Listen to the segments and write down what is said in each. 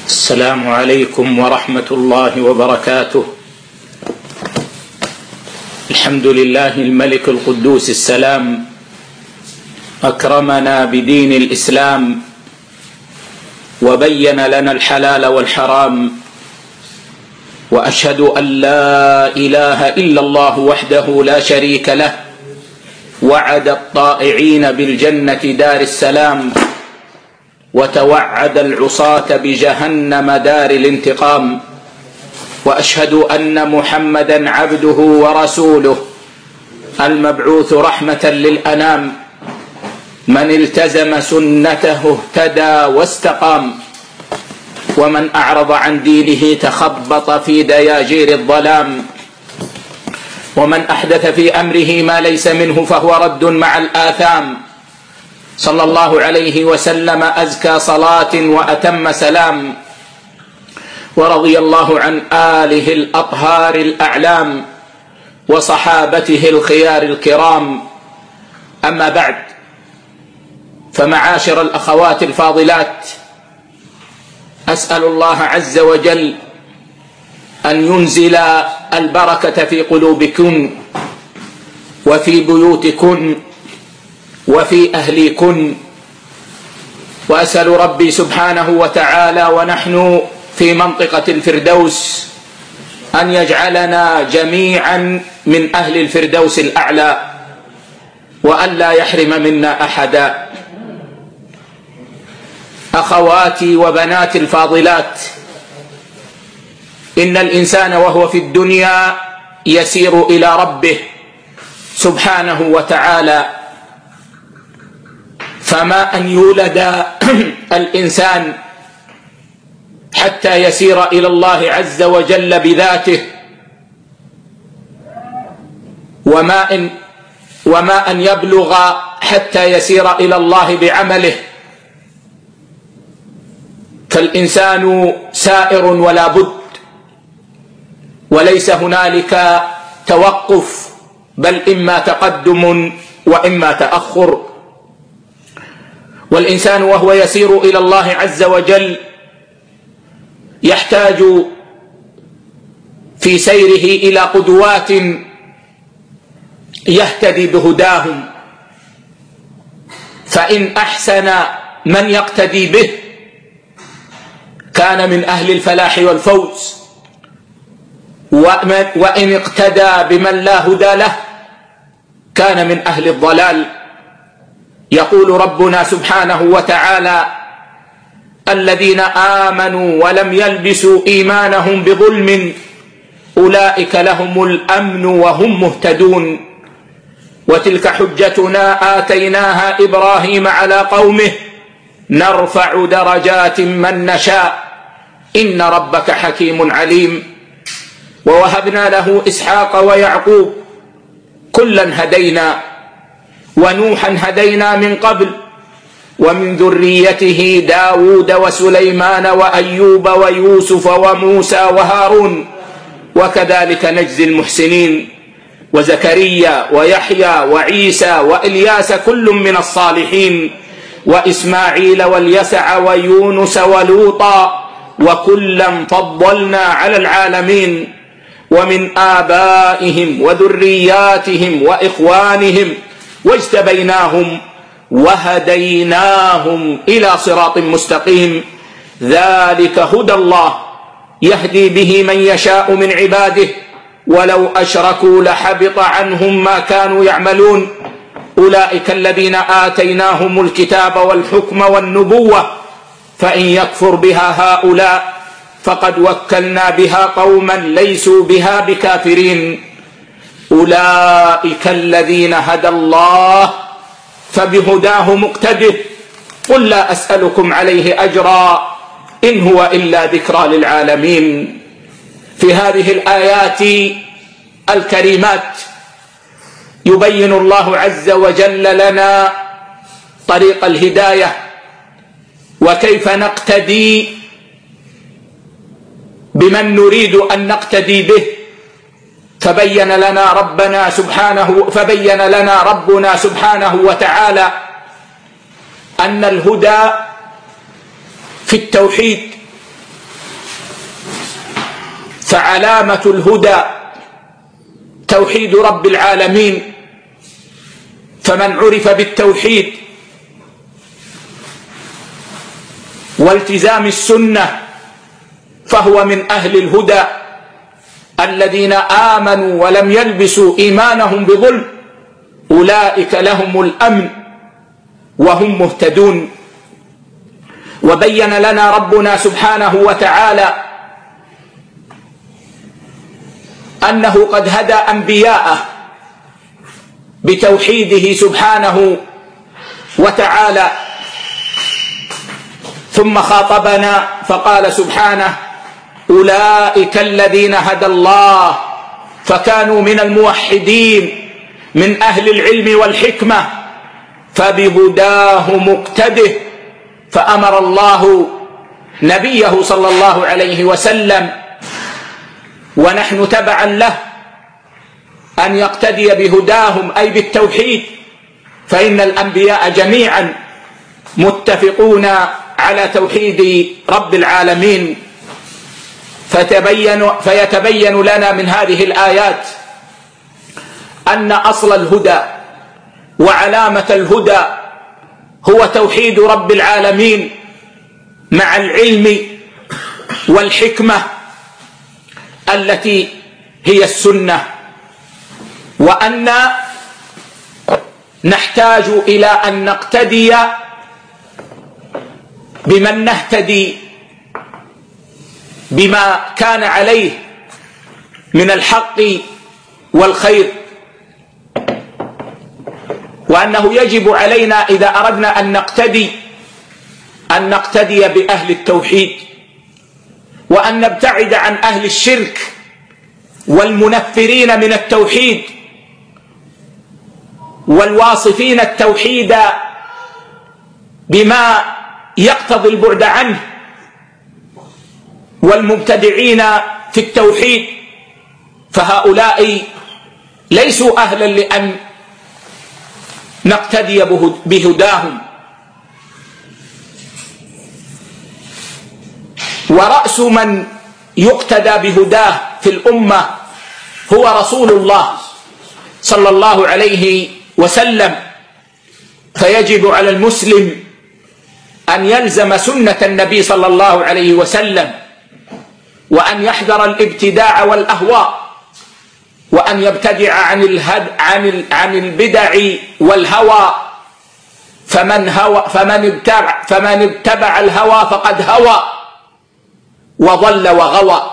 السلام عليكم ورحمة الله وبركاته. الحمد لله الملك القدوس السلام، أكرمنا بدين الإسلام وبين لنا الحلال والحرام، وأشهد أن لا إله إلا الله وحده لا شريك له، وعد الطائعين بالجنة دار السلام، وتوعد العصاة بجهنم دار الانتقام. وأشهد أن محمدا عبده ورسوله المبعوث رحمة للأنام، من التزم سنته اهتدى واستقام، ومن أعرض عن دينه تخبط في دياجير الظلام، ومن أحدث في أمره ما ليس منه فهو رد مع الآثام. صلى الله عليه وسلم أزكى صلاة وأتم سلام، ورضي الله عن آله الأطهار الأعلام وصحابته الخيار الكرام. أما بعد، فمعاشر الأخوات الفاضلات، أسأل الله عز وجل أن ينزل البركة في قلوبكن وفي بيوتكن وفي أهليكن، وأسأل ربي سبحانه وتعالى ونحن في منطقة الفردوس أن يجعلنا جميعا من أهل الفردوس الأعلى، وأن لا يحرم منا أحدا. أخواتي وبناتي الفاضلات، إن الإنسان وهو في الدنيا يسير إلى ربه سبحانه وتعالى، فما أن يولد الإنسان حتى يسير إلى الله عز وجل بذاته، وما أن يبلغ حتى يسير إلى الله بعمله، فالإنسان سائر ولا بد، وليس هنالك توقف، بل إما تقدم وإما تأخر. والإنسان وهو يسير إلى الله عز وجل يحتاج في سيره إلى قدوات يهتدي بهداهم، فإن أحسن من يقتدي به كان من أهل الفلاح والفوز، وإن اقتدى بمن لا هدى له كان من أهل الضلال. يقول ربنا سبحانه وتعالى: الذين آمنوا ولم يلبسوا إيمانهم بظلم أولئك لهم الأمن وهم مهتدون. وتلك حجتنا آتيناها إبراهيم على قومه نرفع درجات من نشاء إن ربك حكيم عليم. ووهبنا له إسحاق ويعقوب كلا هدينا، ونوحا هدينا من قبل، ومن ذريته داود وسليمان وأيوب ويوسف وموسى وهارون، وكذلك نجزي المحسنين، وزكريا ويحيى وعيسى وإلياس كل من الصالحين، وإسماعيل واليسع ويونس ولوطا، وكلا فضلنا على العالمين، ومن آبائهم وذرياتهم وإخوانهم واجتبيناهم وهديناهم إلى صراط مستقيم. ذلك هدى الله يهدي به من يشاء من عباده، ولو أشركوا لحبط عنهم ما كانوا يعملون. أولئك الذين آتيناهم الكتاب والحكم والنبوة، فإن يكفر بها هؤلاء فقد وكلنا بها قوما ليسوا بها بكافرين. أولئك الذين هدى الله فبهداه مقتده، قل لا أسألكم عليه أجرا إن هو إلا ذكرى للعالمين. في هذه الآيات الكريمات يبين الله عز وجل لنا طريق الهداية، وكيف نقتدي بمن نريد أن نقتدي به. فبين لنا ربنا سبحانه وتعالى أن الهدى في التوحيد فعلامة الهدى توحيد رب العالمين، فمن عرف بالتوحيد والتزام السنة فهو من أهل الهدى الذين آمنوا ولم يلبسوا إيمانهم بظلم، أولئك لهم الأمن وهم مهتدون. وبين لنا ربنا سبحانه وتعالى أنه قد هدى أنبياءه بتوحيده سبحانه وتعالى، ثم خاطبنا فقال سبحانه: أولئك الذين هدى الله فكانوا من الموحدين من أهل العلم والحكمة فبهداه مقتده. فأمر الله نبيه صلى الله عليه وسلم ونحن تبعا له أن يقتدي بهداهم أي بالتوحيد، فإن الأنبياء جميعا متفقون على توحيد رب العالمين. فيتبين لنا من هذه الآيات أن أصل الهدى وعلامة الهدى هو توحيد رب العالمين مع العلم والحكمة التي هي السنة، وأن نحتاج إلى أن نقتدي بمن نهتدي بما كان عليه من الحق والخير، وأنه يجب علينا إذا أردنا أن نقتدي بأهل التوحيد، وأن نبتعد عن أهل الشرك والمنفرين من التوحيد والواصفين التوحيد بما يقتضي البعد عنه والمبتدعين في التوحيد، فهؤلاء ليسوا أهلا لأن نقتدي بهداهم. ورأس من يقتدى بهداه في الأمة هو رسول الله صلى الله عليه وسلم، فيجب على المسلم أن يلزم سنة النبي صلى الله عليه وسلم، وأن يحذر الابتداع والأهواء، وأن يبتدع عن البدع والهوى، فمن اتبع الهوى فقد هوى وضل وغوى.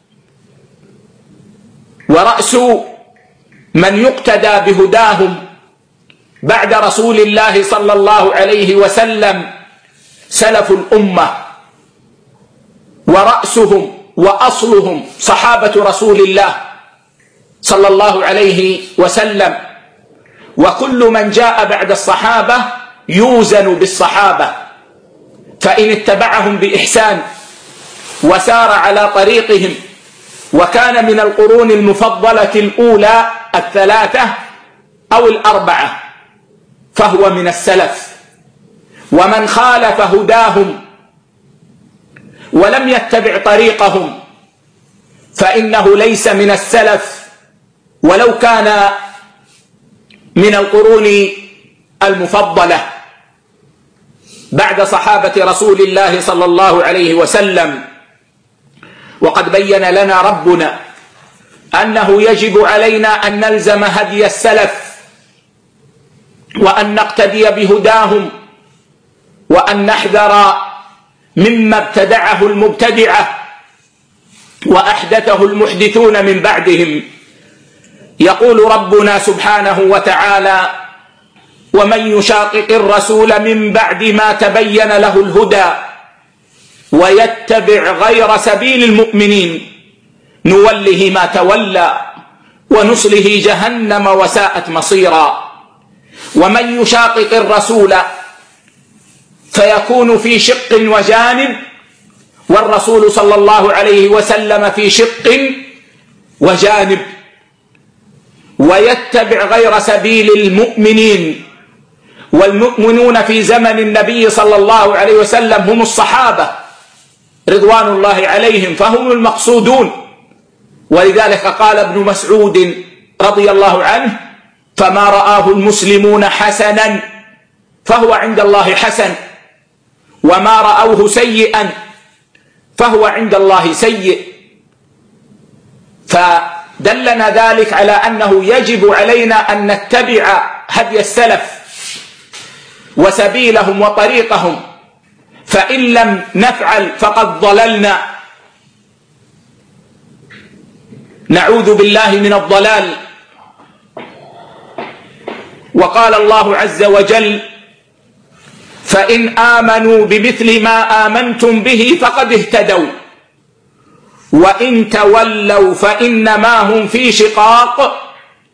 ورأس من يقتدى بهداهم بعد رسول الله صلى الله عليه وسلم سلف الأمة، ورأسهم وأصلهم صحابة رسول الله صلى الله عليه وسلم، وكل من جاء بعد الصحابة يوزن بالصحابة، فإن اتبعهم بإحسان وسار على طريقهم وكان من القرون المفضلة الأولى الثلاثة أو الأربعة فهو من السلف. ومن خالف هداهم ولم يتبع طريقهم فإنه ليس من السلف ولو كان من القرون المفضلة بعد صحابة رسول الله صلى الله عليه وسلم. وقد بين لنا ربنا أنه يجب علينا أن نلزم هدي السلف وأن نقتدي بهداهم، وأن نحذر مما ابتدعه المبتدعة وأحدثه المحدثون من بعدهم. يقول ربنا سبحانه وتعالى: ومن يشاقق الرسول من بعد ما تبين له الهدى ويتبع غير سبيل المؤمنين نوله ما تولى ونصله جهنم وساءت مصيرا. ومن يشاقق الرسول فيكون في شق وجانب، والرسول صلى الله عليه وسلم في شق وجانب، ويتبع غير سبيل المؤمنين. والمؤمنون في زمن النبي صلى الله عليه وسلم هم الصحابة رضوان الله عليهم، فهم المقصودون ولذلك قال ابن مسعود رضي الله عنه: فما رآه المسلمون حسنا فهو عند الله حسن، وما رأوه سيئا فهو عند الله سيء. فدلنا ذلك على أنه يجب علينا أن نتبع هدي السلف وسبيلهم وطريقهم، فإن لم نفعل فقد ضللنا، نعوذ بالله من الضلال. وقال الله عز وجل: فإن آمنوا بمثل ما آمنتم به فقد اهتدوا وإن تولوا فإنما هم في شقاق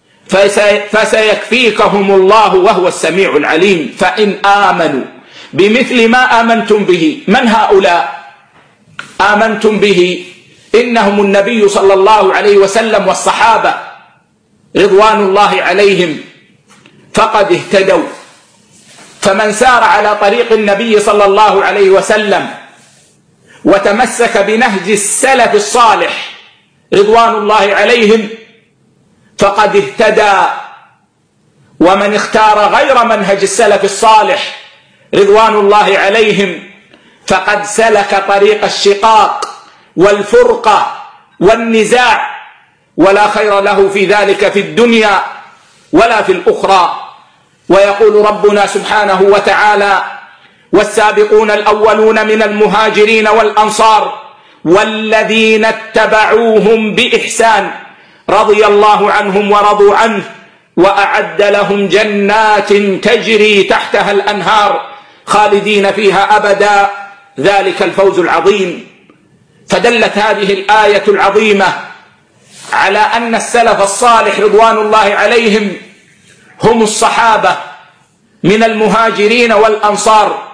فسيكفيكهم الله وهو السميع العليم. فإن آمنوا بمثل ما آمنتم به، من هؤلاء آمنتم به؟ إنهم النبي صلى الله عليه وسلم والصحابة رضوان الله عليهم، فقد اهتدوا. فمن سار على طريق النبي صلى الله عليه وسلم وتمسك بنهج السلف الصالح رضوان الله عليهم فقد اهتدى. ومن اختار غير منهج السلف الصالح رضوان الله عليهم فقد سلك طريق الشقاق والفرقة والنزاع، ولا خير له في ذلك في الدنيا ولا في الأخرى. ويقول ربنا سبحانه وتعالى: والسابقون الأولون من المهاجرين والأنصار والذين اتبعوهم بإحسان رضي الله عنهم ورضوا عنه وأعد لهم جنات تجري تحتها الأنهار خالدين فيها أبدا ذلك الفوز العظيم. فدلت هذه الآية العظيمة على أن السلف الصالح رضوان الله عليهم هم الصحابة من المهاجرين والأنصار،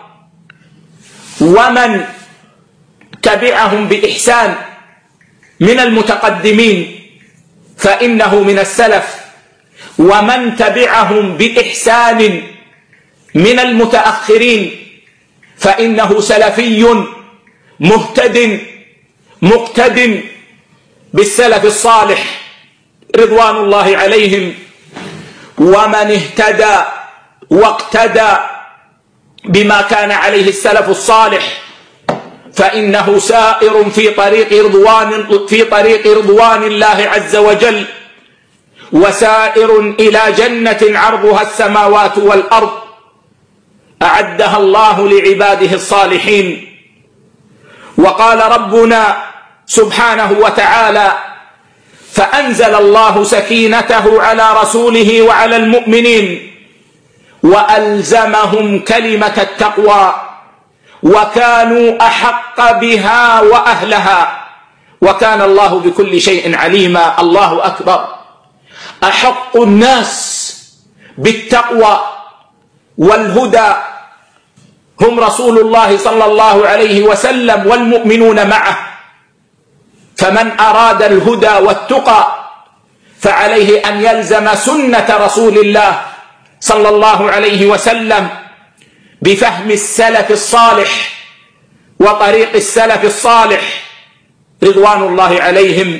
ومن تبعهم بإحسان من المتقدمين فإنه من السلف، ومن تبعهم بإحسان من المتأخرين فإنه سلفي مهتد مقتد بالسلف الصالح رضوان الله عليهم. ومن اهتدى واقتدى بما كان عليه السلف الصالح فإنه سائر في طريق رضوان الله عز وجل، وسائر إلى جنة عرضها السماوات والأرض أعدها الله لعباده الصالحين. وقال ربنا سبحانه وتعالى: فأنزل الله سكينته على رسوله وعلى المؤمنين وألزمهم كلمة التقوى وكانوا أحق بها وأهلها وكان الله بكل شيء عليما. الله أكبر. أحق الناس بالتقوى والهدى هم رسول الله صلى الله عليه وسلم والمؤمنون معه. فمن أراد الهدى والتقى فعليه أن يلزم سنة رسول الله صلى الله عليه وسلم بفهم السلف الصالح وطريق السلف الصالح رضوان الله عليهم.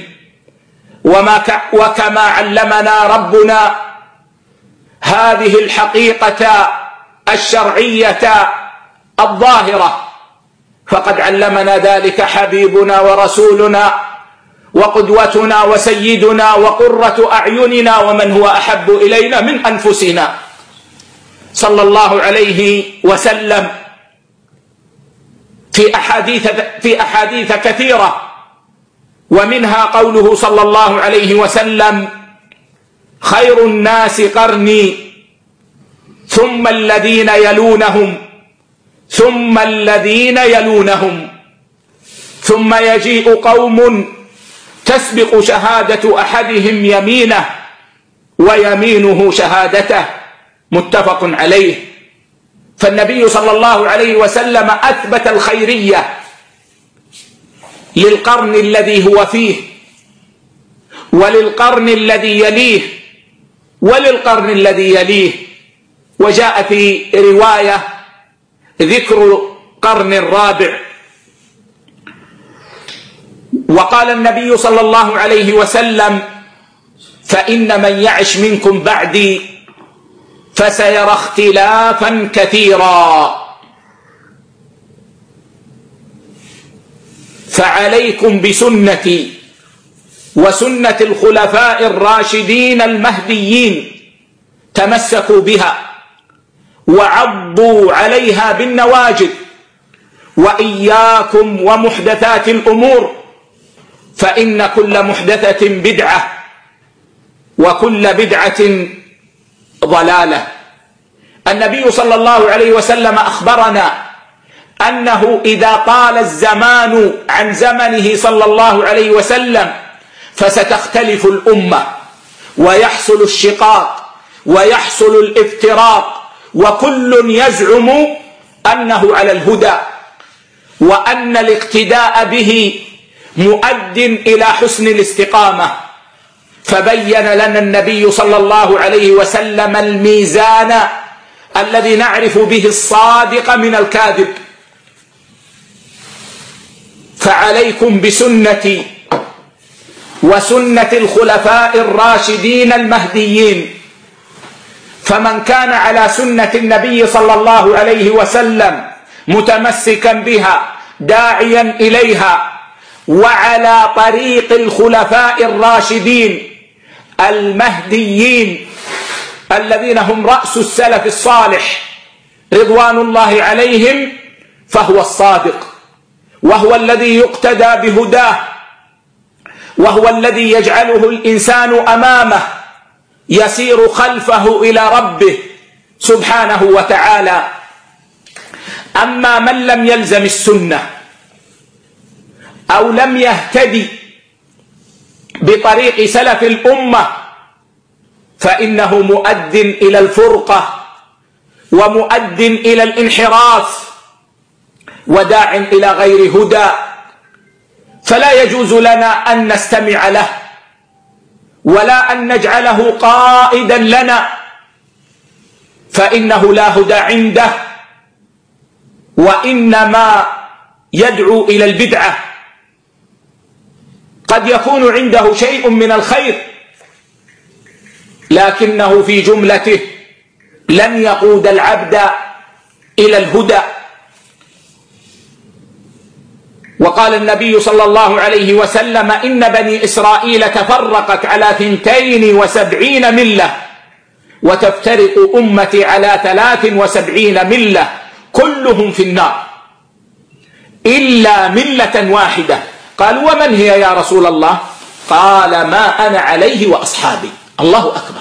وكما علمنا ربنا هذه الحقيقة الشرعية الظاهرة فقد علمنا ذلك حبيبنا ورسولنا وقدوتنا وسيدنا وقرة أعيننا ومن هو أحب إلينا من أنفسنا صلى الله عليه وسلم في أحاديث كثيرة، ومنها قوله صلى الله عليه وسلم: خير الناس قرني ثم الذين يلونهم ثم الذين يلونهم ثم يجيء قوم تسبق شهادة أحدهم يمينه ويمينه شهادته. متفق عليه. فالنبي صلى الله عليه وسلم أثبت الخيرية للقرن الذي هو فيه وللقرن الذي يليه وللقرن الذي يليه. وجاء في رواية ذكر قرن الرابع. وقال النبي صلى الله عليه وسلم: فإن من يعش منكم بعدي فسيرى اختلافا كثيرا، فعليكم بسنتي وسنة الخلفاء الراشدين المهديين، تمسكوا بها وعضوا عليها بالنواجذ، وإياكم ومحدثات الأمور، فإن كل محدثة بدعة وكل بدعة ضلالة. النبي صلى الله عليه وسلم أخبرنا أنه إذا طال الزمان عن زمنه صلى الله عليه وسلم فستختلف الأمة ويحصل الشقاق ويحصل الافتراق، وكل يزعم أنه على الهدى وأن الاقتداء به مؤد إلى حسن الاستقامة. فبين لنا النبي صلى الله عليه وسلم الميزان الذي نعرف به الصادق من الكاذب. فعليكم بسنتي وسنة الخلفاء الراشدين المهديين، فمن كان على سنة النبي صلى الله عليه وسلم متمسكا بها داعيا إليها، وعلى طريق الخلفاء الراشدين المهديين الذين هم رأس السلف الصالح رضوان الله عليهم، فهو الصادق، وهو الذي يقتدى بهداه، وهو الذي يجعله الإنسان أمامه يسير خلفه إلى ربه سبحانه وتعالى. أما من لم يلزم السنة أو لم يهتدي بطريق سلف الأمة فإنه مؤد إلى الفرقة ومؤد إلى الانحراف وداع إلى غير هدى، فلا يجوز لنا أن نستمع له ولا أن نجعله قائدا لنا، فإنه لا هدى عنده، وإنما يدعو إلى البدعة. قد يكون عنده شيء من الخير لكنه في جملته لن يقود العبد إلى الهدى. وقال النبي صلى الله عليه وسلم: إن بني إسرائيل تفرقت على 72 ملة، وتفترق أمتي على 73 ملة، كلهم في النار إلا ملة واحدة. قالوا: ومن هي يا رسول الله؟ قال: ما أنا عليه وأصحابي. الله أكبر.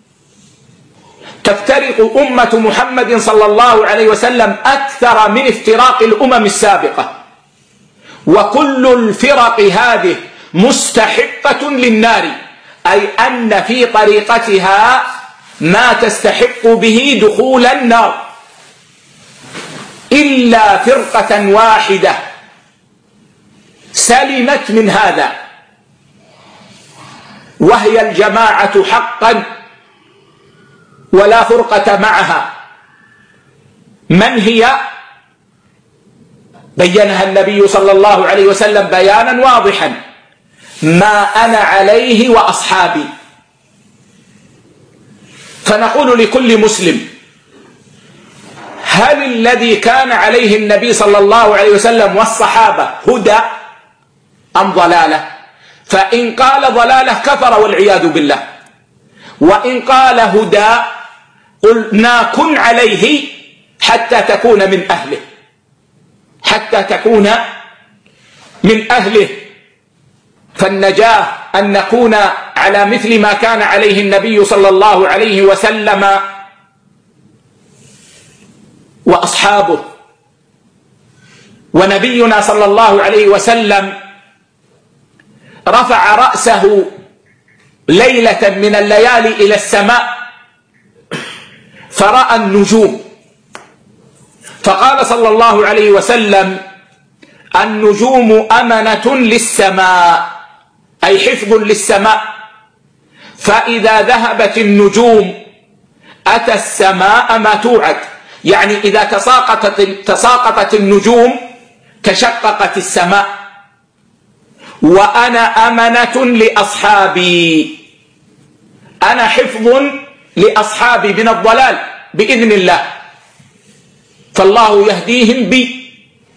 تفترق أمة محمد صلى الله عليه وسلم أكثر من افتراق الأمم السابقة، وكل الفرق هذه مستحقة للنار، أي أن في طريقتها ما تستحق به دخول النار، إلا فرقة واحدة سلمت من هذا، وهي الجماعة حقا ولا فرقة معها. من هي؟ بينها النبي صلى الله عليه وسلم بيانا واضحا: ما أنا عليه وأصحابي. فنقول لكل مسلم: هل الذي كان عليه النبي صلى الله عليه وسلم والصحابة هدى أم ضلالة؟ فإن قال ضلالة كفر والعياذ بالله، وإن قال هدى قلنا كن عليه حتى تكون من أهله، حتى تكون من أهله. فالنجاة أن نكون على مثل ما كان عليه النبي صلى الله عليه وسلم وأصحابه. ونبينا صلى الله عليه وسلم رفع رأسه ليلة من الليالي إلى السماء فرأى النجوم، فقال صلى الله عليه وسلم: النجوم أمنة للسماء، أي حفظ للسماء، فإذا ذهبت النجوم أتى السماء ما توعد، يعني إذا تساقطت النجوم تشققت السماء. وأنا أمنة لأصحابي، أنا حفظ لأصحابي من الضلال بإذن الله، فالله يهديهم بي.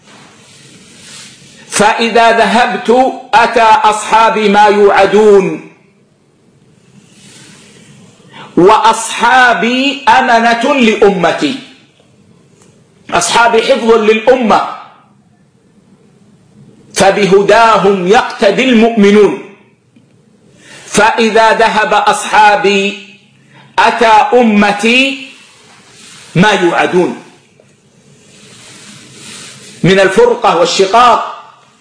فإذا ذهبت أتى أصحابي ما يوعدون، وأصحابي أمنة لأمتي، أصحابي حفظ للأمة، فبهداهم يقتدي المؤمنون. فإذا ذهب أصحابي أتى أمتي ما يوعدون من الفرقة والشقاق.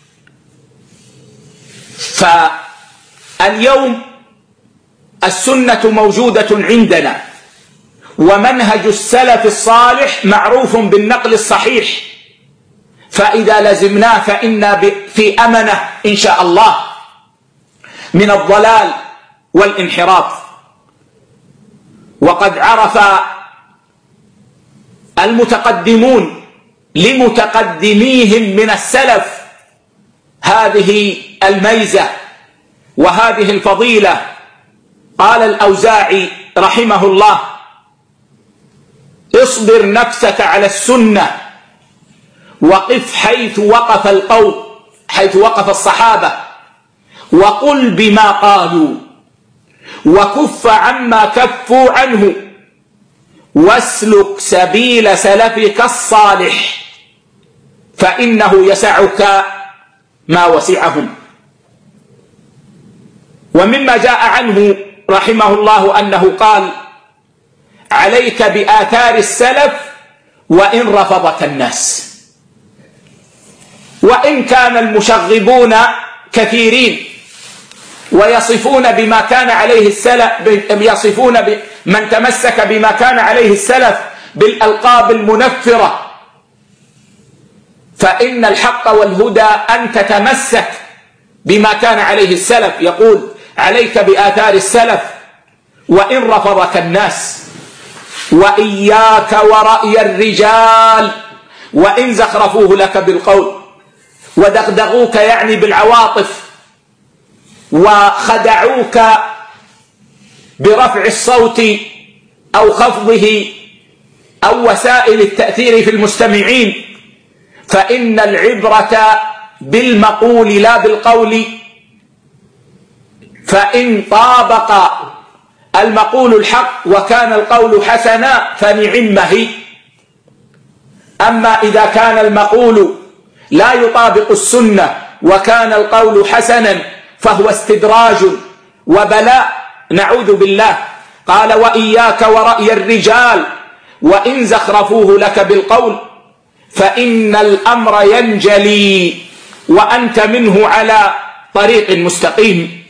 فاليوم السنة موجودة عندنا، ومنهج السلف الصالح معروف بالنقل الصحيح، فإذا لزمناه فإنا في أمنة إن شاء الله من الضلال والانحراف. وقد عرف المتقدمون لمتقدميهم من السلف هذه الميزة وهذه الفضيلة. قال الأوزاعي رحمه الله: اصبر نفسك على السنة، وقف حيث وقف القوم، حيث وقف الصحابة، وقل بما قالوا، وكف عما كفوا عنه، واسلك سبيل سلفك الصالح، فإنه يسعك ما وسعهم. ومما جاء عنه رحمه الله أنه قال: عليك بآثار السلف وإن رفضك الناس. وإن كان المشغبون كثيرين ويصفون بما كان عليه السلف، يصفون من تمسك بما كان عليه السلف بالألقاب المنفرة، فإن الحق والهدى أن تتمسك بما كان عليه السلف. يقول: عليك بآثار السلف وإن رفضك الناس، وإياك ورأي الرجال وإن زخرفوه لك بالقول، ودغدغوك يعني بالعواطف، وخدعوك برفع الصوت أو خفضه أو وسائل التأثير في المستمعين، فإن العبرة بالمقول لا بالقول، فإن طابق المقول الحق وكان القول حسنا فنعمه. أما إذا كان المقول لا يطابق السنة وكان القول حسنا فهو استدراج وبلاء، نعوذ بالله. قال: وإياك ورأي الرجال وإن زخرفوه لك بالقول، فإن الأمر ينجلي وأنت منه على طريق مستقيم.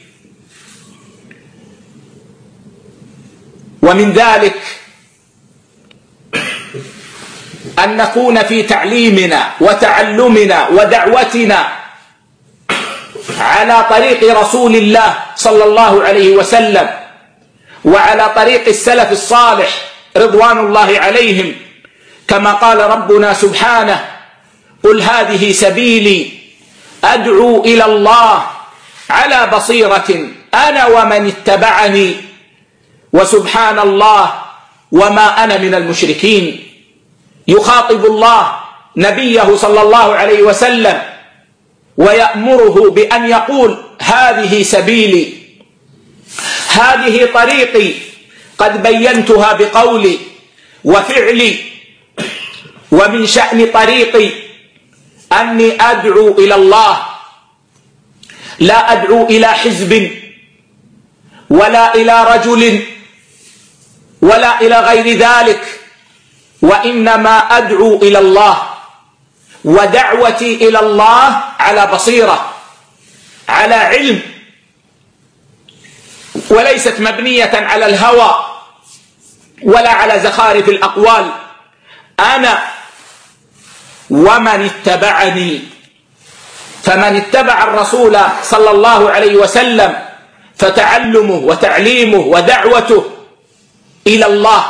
ومن ذلك أن نكون في تعليمنا وتعلمنا ودعوتنا على طريق رسول الله صلى الله عليه وسلم، وعلى طريق السلف الصالح رضوان الله عليهم، كما قال ربنا سبحانه: قل هذه سبيلي أدعو إلى الله على بصيرة أنا ومن اتبعني وسبحان الله وما أنا من المشركين. يخاطب الله نبيه صلى الله عليه وسلم ويأمره بأن يقول: هذه سبيلي، هذه طريقي، قد بينتها بقولي وفعلي. ومن شأن طريقي أني أدعو إلى الله، لا أدعو إلى حزب ولا إلى رجل ولا إلى غير ذلك، وإنما أدعو إلى الله، ودعوتي إلى الله على بصيرة، على علم، وليست مبنية على الهوى ولا على زخارف الأقوال. أنا ومن اتبعني، فمن اتبع الرسول صلى الله عليه وسلم فتعلمه وتعليمه ودعوته إلى الله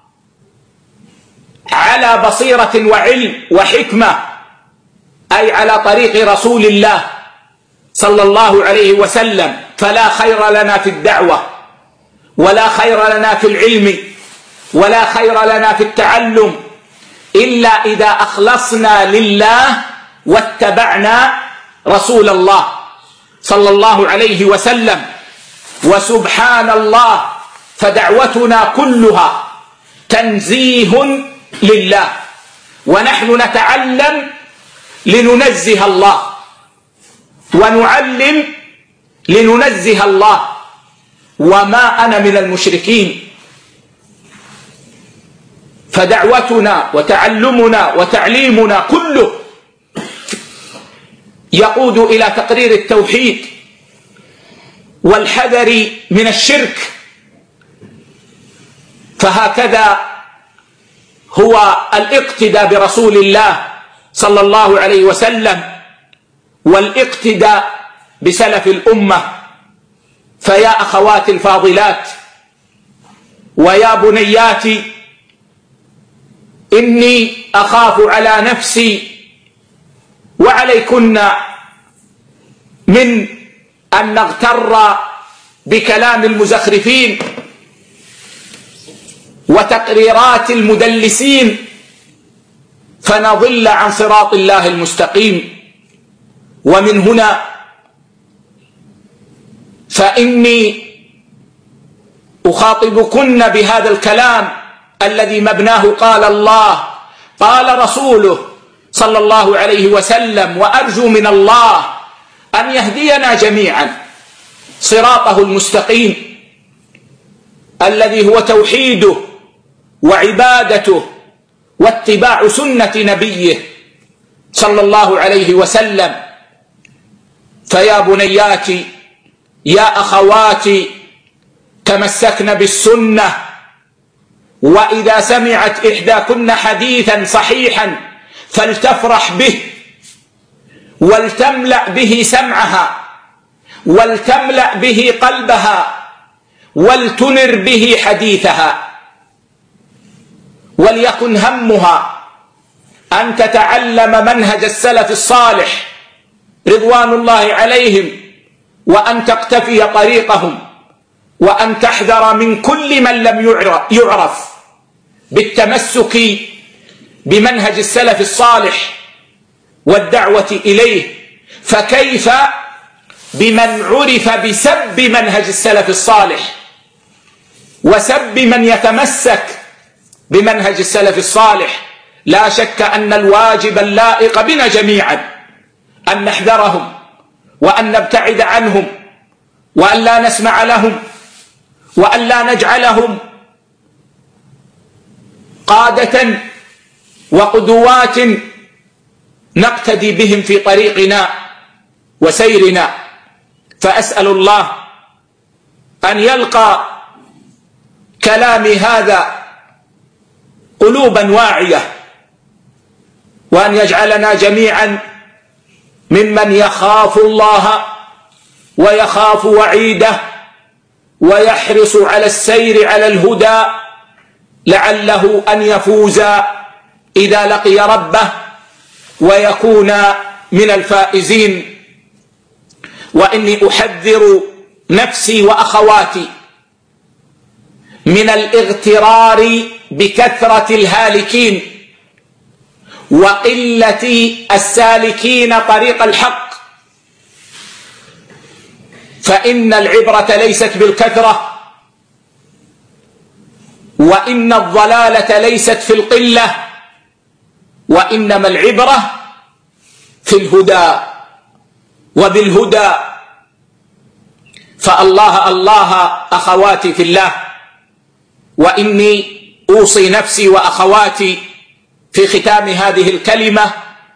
على بصيرة وعلم وحكمة، أي على طريق رسول الله صلى الله عليه وسلم، فلا خير لنا في الدعوة، ولا خير لنا في العلم، ولا خير لنا في التعلم إلا إذا أخلصنا لله واتبعنا رسول الله صلى الله عليه وسلم. وسبحان الله، فدعوتنا كلها تنزيه لله، ونحن نتعلم لننزه الله، ونعلم لننزه الله، وما أنا من المشركين. فدعوتنا وتعلمنا وتعليمنا كله يقود إلى تقرير التوحيد والحذر من الشرك. فهكذا هو الاقتداء برسول الله صلى الله عليه وسلم، والاقتداء بسلف الأمة. فيا أخواتي الفاضلات ويا بنياتي، إني أخاف على نفسي وعليكن من أن نغتر بكلام المزخرفين وتقريرات المدلسين فنضل عن صراط الله المستقيم. ومن هنا فإني أخاطبكن بهذا الكلام الذي مبناه قال الله قال رسوله صلى الله عليه وسلم، وأرجو من الله أن يهدينا جميعا صراطه المستقيم الذي هو توحيده وعبادته واتباع سنة نبيه صلى الله عليه وسلم. فيا بنياتي يا أخواتي، تمسكن بالسنة، وإذا سمعت إحداكن حديثا صحيحا فلتفرح به، ولتملأ به سمعها، ولتملأ به قلبها، ولتنر به حديثها، وليكن همها أن تتعلم منهج السلف الصالح رضوان الله عليهم، وأن تقتفي طريقهم، وأن تحذر من كل من لم يعرف بالتمسك بمنهج السلف الصالح والدعوة إليه. فكيف بمن عرف بسب منهج السلف الصالح وسب من يتمسك بمنهج السلف الصالح؟ لا شك أن الواجب اللائق بنا جميعا أن نحذرهم، وأن نبتعد عنهم، وأن لا نسمع لهم، وأن لا نجعلهم قادة وقدوات نقتدي بهم في طريقنا وسيرنا. فأسأل الله أن يلقى كلامي هذا قلوبا واعية، وأن يجعلنا جميعا ممن يخاف الله ويخاف وعيده ويحرص على السير على الهدى، لعله أن يفوز إذا لقي ربه ويكون من الفائزين. وإني أحذر نفسي وأخواتي من الاغترار بكثرة الهالكين وقلة السالكين طريق الحق، فإن العبرة ليست بالكثرة، وإن الضلالة ليست في القلة، وإنما العبرة في الهدى وبالهدى. فالله الله أخواتي في الله، وإني أوصي نفسي وأخواتي في ختام هذه الكلمة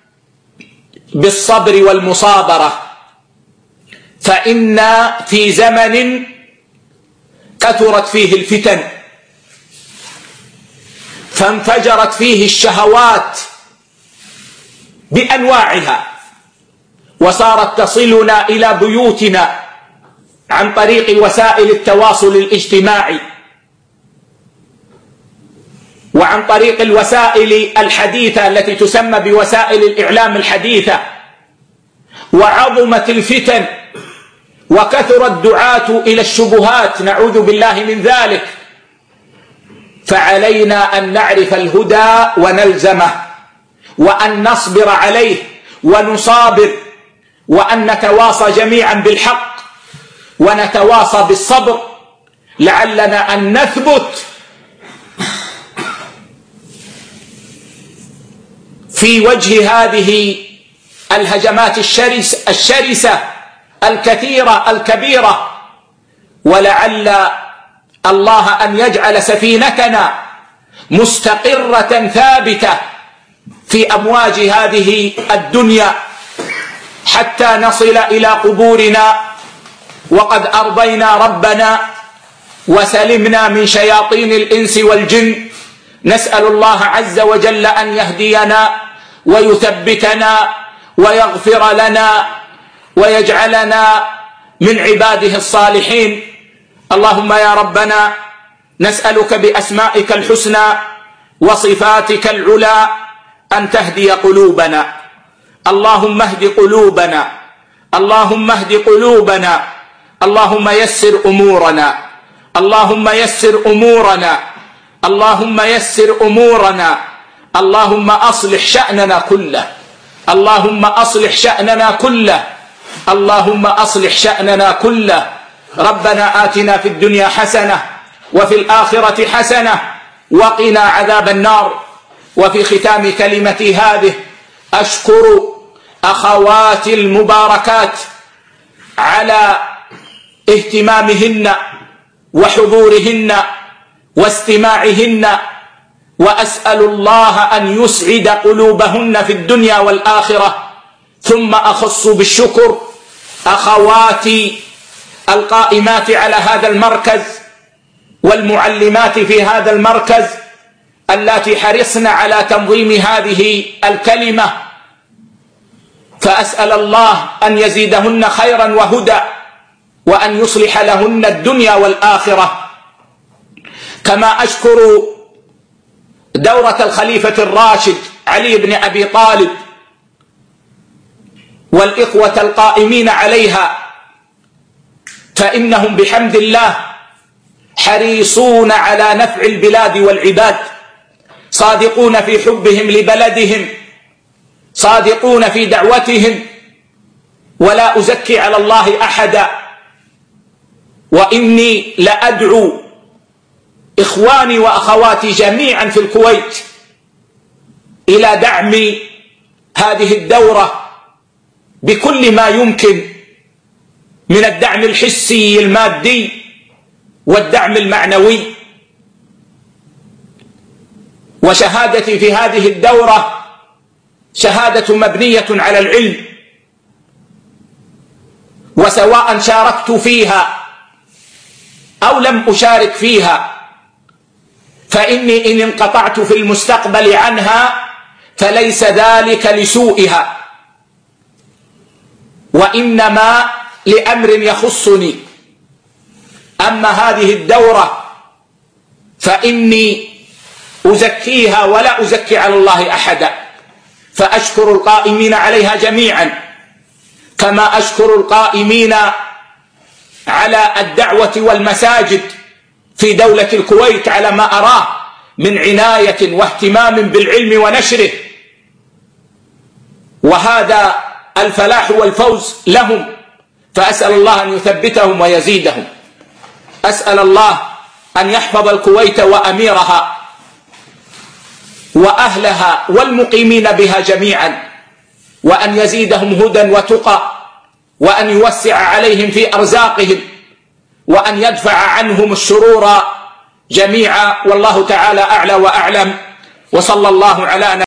بالصبر والمصابرة، فإن في زمن كثرت فيه الفتن، فانفجرت فيه الشهوات بأنواعها، وصارت تصلنا إلى بيوتنا عن طريق وسائل التواصل الاجتماعي، وعن طريق الوسائل الحديثة التي تسمى بوسائل الإعلام الحديثة. وعظمت الفتن وكثر الدعاة إلى الشبهات، نعوذ بالله من ذلك. فعلينا أن نعرف الهدى ونلزمه، وأن نصبر عليه ونصابر، وأن نتواصى جميعا بالحق ونتواصى بالصبر، لعلنا أن نثبت في وجه هذه الهجمات الشرسة الكثيرة الكبيرة، ولعل الله أن يجعل سفينتنا مستقرة ثابتة في أمواج هذه الدنيا حتى نصل إلى قبورنا وقد أرضينا ربنا وسلمنا من شياطين الإنس والجن. نسأل الله عز وجل أن يهدينا ويثبتنا ويغفر لنا ويجعلنا من عباده الصالحين. اللهم يا ربنا نسألك بأسمائك الحسنى وصفاتك العلى أن تهدي قلوبنا. اللهم اهد قلوبنا، اللهم اهد قلوبنا، اللهم يسر أمورنا، اللهم يسر أمورنا، اللهم يسر أمورنا، اللهم أصلح شأننا كله، اللهم أصلح شأننا كله، اللهم أصلح شأننا كله. ربنا آتنا في الدنيا حسنة وفي الآخرة حسنة وقنا عذاب النار. وفي ختام كلمتي هذه أشكر أخواتي المباركات على اهتمامهن وحضورهن واستماعهن، وأسأل الله أن يسعد قلوبهن في الدنيا والآخرة. ثم أخص بالشكر أخواتي القائمات على هذا المركز والمعلمات في هذا المركز اللاتي حرصن على تنظيم هذه الكلمة، فأسأل الله أن يزيدهن خيرا وهدى وأن يصلح لهن الدنيا والآخرة. كما أشكر دورة الخليفة الراشد علي بن أبي طالب والإخوة القائمين عليها، فإنهم بحمد الله حريصون على نفع البلاد والعباد، صادقون في حبهم لبلدهم، صادقون في دعوتهم، ولا أزكي على الله أحدا. وإني لأدعو إخواني وأخواتي جميعا في الكويت إلى دعم هذه الدورة بكل ما يمكن من الدعم الحسي المادي والدعم المعنوي. وشهادتي في هذه الدورة شهادة مبنية على العلم، وسواء شاركت فيها أو لم أشارك فيها فإني إن انقطعت في المستقبل عنها فليس ذلك لسوءها، وإنما لأمر يخصني. أما هذه الدورة فإني أزكيها ولا أزكي على الله أحدا، فأشكر القائمين عليها جميعا، كما أشكر القائمين على الدعوة والمساجد في دولة الكويت على ما أراه من عناية واهتمام بالعلم ونشره، وهذا الفلاح والفوز لهم، فأسأل الله أن يثبتهم ويزيدهم. أسأل الله أن يحفظ الكويت وأميرها وأهلها والمقيمين بها جميعا، وأن يزيدهم هدى وتقى، وأن يوسع عليهم في أرزاقهم، وأن يدفع عنهم الشرور جميعا. والله تعالى أعلى وأعلم، وصلى الله على